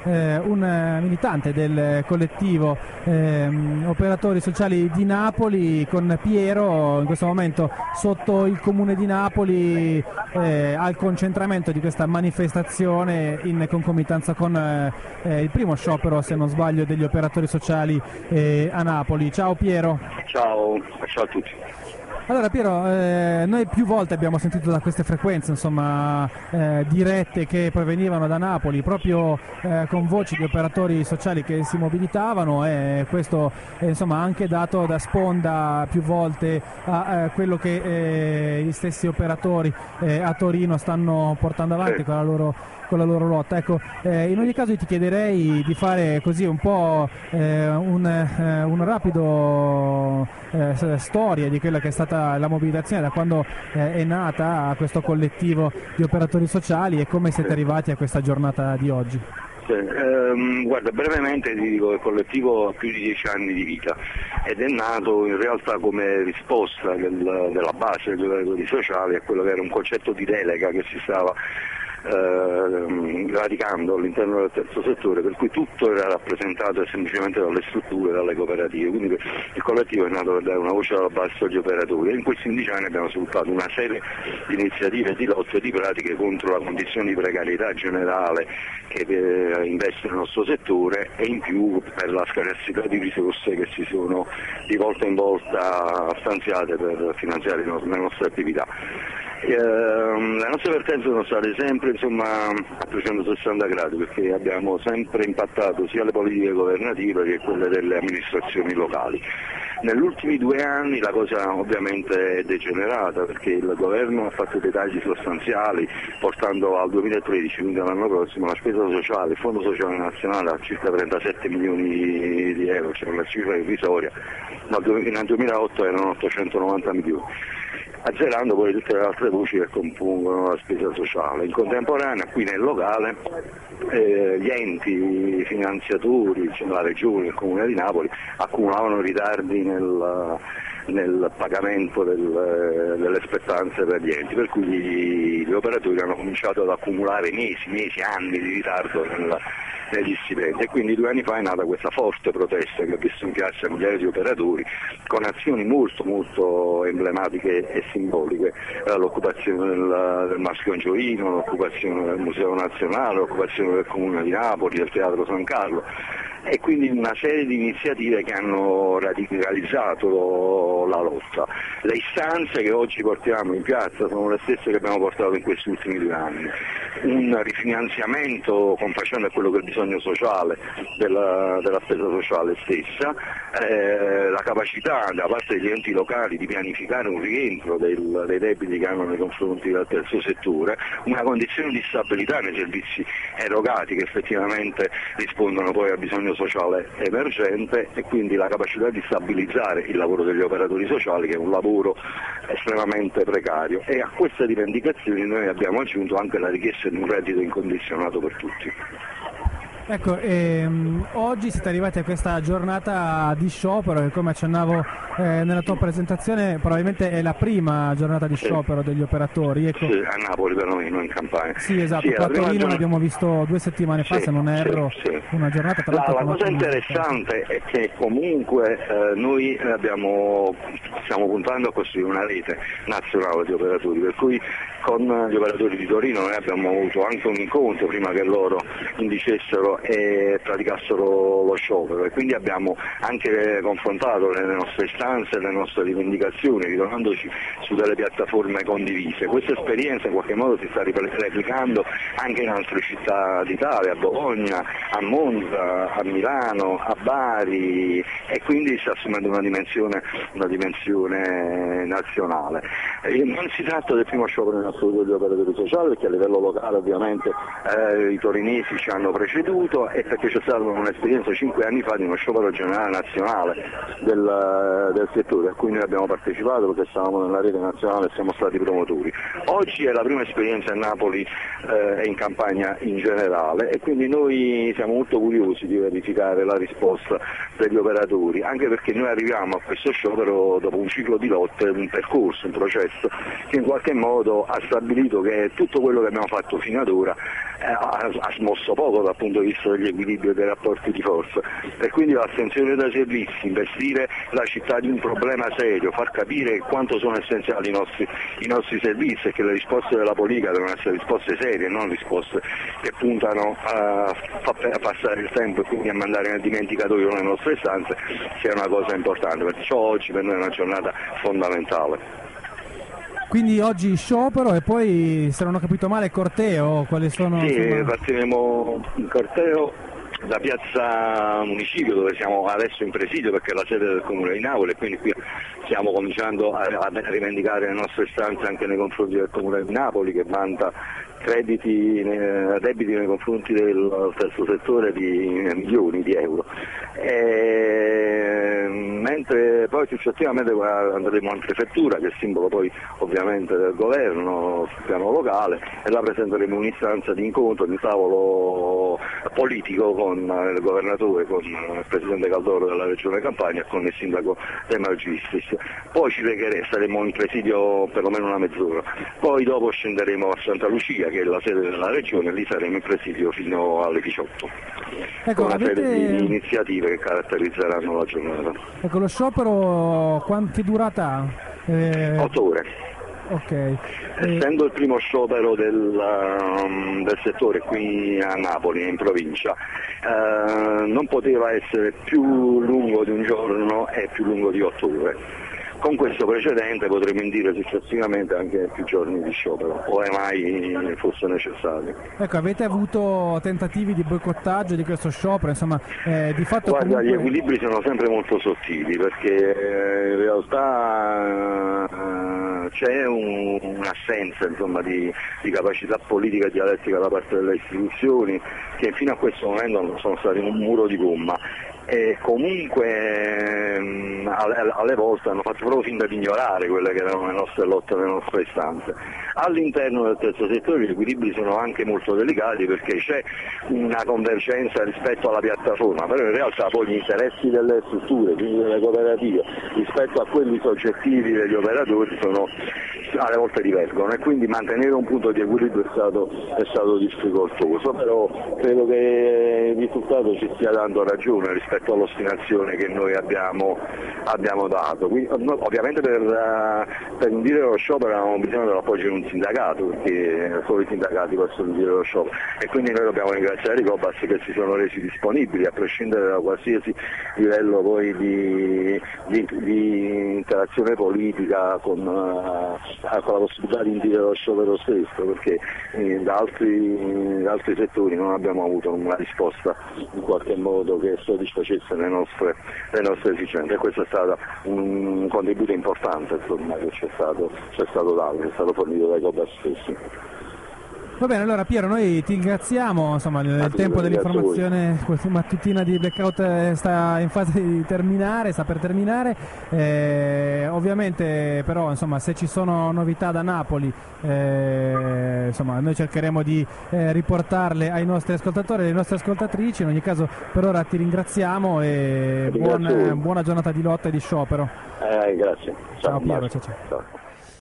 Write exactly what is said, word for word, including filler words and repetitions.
eh, un militante del collettivo eh, operatori sociali di Napoli, con Piero in questo momento sotto il comune di Napoli eh, al concentramento di questa manifestazione in concomitanza con eh, il primo sciopero, se non sbaglio, degli operatori sociali eh, a Napoli. Ciao Piero. Ciao, ciao a tutti. Allora Piero, eh, noi più volte abbiamo sentito da queste frequenze insomma, eh, dirette che provenivano da Napoli proprio eh, con voci di operatori sociali che si mobilitavano, e questo è insomma, anche dato da sponda più volte a eh, quello che eh, gli stessi operatori eh, a Torino stanno portando avanti sì. con la loro con la loro lotta. Ecco, eh, in ogni caso io ti chiederei di fare così un po' eh, un, eh, un rapido eh, storia di quella che è stata la mobilitazione da quando eh, è nata questo collettivo di operatori sociali e come siete arrivati a questa giornata di oggi. Sì, ehm, guarda, brevemente ti dico che il collettivo ha più di dieci anni di vita ed è nato in realtà come risposta del, della base degli operatori sociali a quello che era un concetto di delega che si stava Eh, radicando all'interno del terzo settore, per cui tutto era rappresentato semplicemente dalle strutture, dalle cooperative, quindi il collettivo è nato per dare una voce alla base agli operatori e in questi undici anni abbiamo sviluppato una serie di iniziative, di lotte e di pratiche contro la condizione di precarietà generale che eh, investe il nostro settore e in più per la scarsità di risorse che si sono di volta in volta stanziate per finanziare le nostre attività. Eh, le nostre vertenze sono state sempre insomma, a trecentosessanta gradi perché abbiamo sempre impattato sia le politiche governative che quelle delle amministrazioni locali. Negli ultimi due anni la cosa ovviamente è degenerata perché il governo ha fatto dei tagli sostanziali portando al duemilatredici, quindi all'anno prossimo, la spesa sociale, il Fondo Sociale Nazionale a circa trentasette milioni di euro, cioè una cifra irrisoria, ma nel duemilaotto erano ottocentonovanta milioni. Azzerando poi tutte le altre voci che compongono la spesa sociale. In contemporanea qui nel locale eh, gli enti finanziatori, cioè la Regione e il Comune di Napoli, accumulavano ritardi nel, nel pagamento del, delle spettanze per gli enti, per cui gli, gli operatori hanno cominciato ad accumulare mesi, mesi, anni di ritardo nel, negli stipendi e quindi due anni fa è nata questa forte protesta che ha visto in piazza migliaia di operatori con azioni molto molto emblematiche e simboliche, eh, l'occupazione del, del Maschio Angioino, l'occupazione del Museo Nazionale, l'occupazione del Comune di Napoli, del Teatro San Carlo e quindi una serie di iniziative che hanno radicalizzato lo, la lotta. Le istanze che oggi portiamo in piazza sono le stesse che abbiamo portato in questi ultimi due anni. Un rifinanziamento confacente a quello che è il bisogno sociale della, della spesa sociale stessa, eh, la capacità da parte degli enti locali di pianificare un rientro del, dei debiti che hanno nei confronti del terzo settore, una condizione di stabilità nei servizi erogati che effettivamente rispondono poi al bisogno sociale emergente e quindi la capacità di stabilizzare il lavoro degli operatori sociali che è un lavoro estremamente precario e a queste rivendicazioni noi abbiamo aggiunto anche la richiesta di un reddito incondizionato per tutti. Ecco, ehm, oggi siete arrivati a questa giornata di sciopero che, come accennavo eh, nella tua presentazione, probabilmente è la prima giornata di sciopero sì. degli operatori. Ecco. Sì, a Napoli perlomeno, in Campania. Sì, esatto, sì, qua a Torino giornata... l'abbiamo visto due settimane fa, sì, se non erro, sì, sì. una giornata tra l'altro. La, la cosa interessante è che comunque eh, noi abbiamo, stiamo puntando a costruire una rete nazionale di operatori, per cui con gli operatori di Torino noi abbiamo avuto anche un incontro prima che loro indicessero e praticassero lo sciopero e quindi abbiamo anche confrontato le nostre istanze e le nostre rivendicazioni ritornandoci su delle piattaforme condivise. Questa esperienza in qualche modo si sta replicando anche in altre città d'Italia, a Bologna, a Monza, a Milano, a Bari e quindi sta assumendo una dimensione, una dimensione nazionale. E non si tratta del primo sciopero in assoluto degli operatori sociali perché a livello locale ovviamente eh, i torinesi ci hanno preceduto e perché c'è stata un'esperienza cinque anni fa di uno sciopero generale nazionale del, del settore a cui noi abbiamo partecipato perché stavamo nella rete nazionale e siamo stati promotori. Oggi è la prima esperienza a Napoli eh, e in Campania in generale e quindi noi siamo molto curiosi di verificare la risposta degli operatori, anche perché noi arriviamo a questo sciopero dopo un ciclo di lotte, un percorso, un processo che in qualche modo ha stabilito che tutto quello che abbiamo fatto fino ad ora eh, ha, ha smosso poco dal punto di vista visto degli equilibri e dei rapporti di forza, e quindi l'attenzione dai servizi, investire la città di un problema serio, far capire quanto sono essenziali i nostri, i nostri servizi e che le risposte della politica devono essere risposte serie, non risposte che puntano a, a passare il tempo e quindi a mandare nel dimenticatoio le nostre istanze, sia una cosa importante. Perciò oggi per noi è una giornata fondamentale. Quindi oggi sciopero e poi, se non ho capito male, corteo, quali sono? Sì, insomma... partiremo in corteo da Piazza Municipio, dove siamo adesso in presidio perché è la sede del Comune di Napoli, e quindi qui stiamo cominciando a, a rivendicare le nostre istanze anche nei confronti del Comune di Napoli, che vanta crediti, eh, debiti nei confronti del terzo settore di milioni di euro. E, mentre poi successivamente andremo in prefettura, che è simbolo poi ovviamente del governo sul piano locale, e là presenteremo un'istanza di incontro, di tavolo politico con il governatore, con il presidente Caldoro della regione Campania e con il sindaco De Magistris. Poi ci regheremo, saremo in presidio perlomeno una mezz'ora, poi dopo scenderemo a Santa Lucia, che è la sede della regione, e lì saremo in presidio fino alle diciotto. Ecco, con una avete... serie di iniziative che caratterizzeranno la giornata. Ecco, lo sciopero quante durata ha? Eh... otto ore. Okay. Essendo il primo sciopero del, um, del settore qui a Napoli, in provincia, uh, non poteva essere più lungo di un giorno e più lungo di otto ore. Con questo precedente potremo indire successivamente anche più giorni di sciopero, ove mai fosse necessario. Ecco, avete avuto tentativi di boicottaggio di questo sciopero? Insomma, eh, di fatto Guarda, comunque... gli equilibri sono sempre molto sottili, perché eh, in realtà eh, c'è un, un'assenza insomma, di, di capacità politica e dialettica da parte delle istituzioni, che fino a questo momento sono stati un muro di gomma. E comunque mh, alle, alle volte hanno fatto proprio finta di ignorare quelle che erano le nostre lotte, le nostre istanze. All'interno del terzo settore gli equilibri sono anche molto delicati, perché c'è una convergenza rispetto alla piattaforma, però in realtà poi gli interessi delle strutture, quindi delle cooperative, rispetto a quelli soggettivi degli operatori sono alle volte divergono, e quindi mantenere un punto di equilibrio è stato, è stato difficoltoso, però credo che il risultato ci stia dando ragione rispetto all'ostinazione che noi abbiamo, abbiamo dato. Quindi, ovviamente per, uh, per indire lo sciopero abbiamo bisogno dell'appoggio di un sindacato, perché solo i sindacati possono indire lo sciopero, e quindi noi dobbiamo ringraziare i Cobas che si sono resi disponibili, a prescindere da qualsiasi livello poi di, di, di interazione politica con, uh, con la possibilità di indire lo sciopero stesso, perché eh, da, altri, da altri settori non abbiamo avuto una risposta in qualche modo che soddisfacesse le nostre, le nostre esigenze, e questo è stato un contributo importante insomma, che c'è stato, c'è stato dato, che è stato fornito dai Cobas stessi. Va bene, allora Piero, noi ti ringraziamo, insomma il tempo dell'informazione mattutina di Blackout sta in fase di terminare, sta per terminare, eh, ovviamente però insomma se ci sono novità da Napoli eh, insomma noi cercheremo di eh, riportarle ai nostri ascoltatori e alle nostre ascoltatrici. In ogni caso per ora ti ringraziamo e buon, buona giornata di lotta e di sciopero. Eh, grazie. Ciao, ciao Piero, ciao, ciao. Ciao.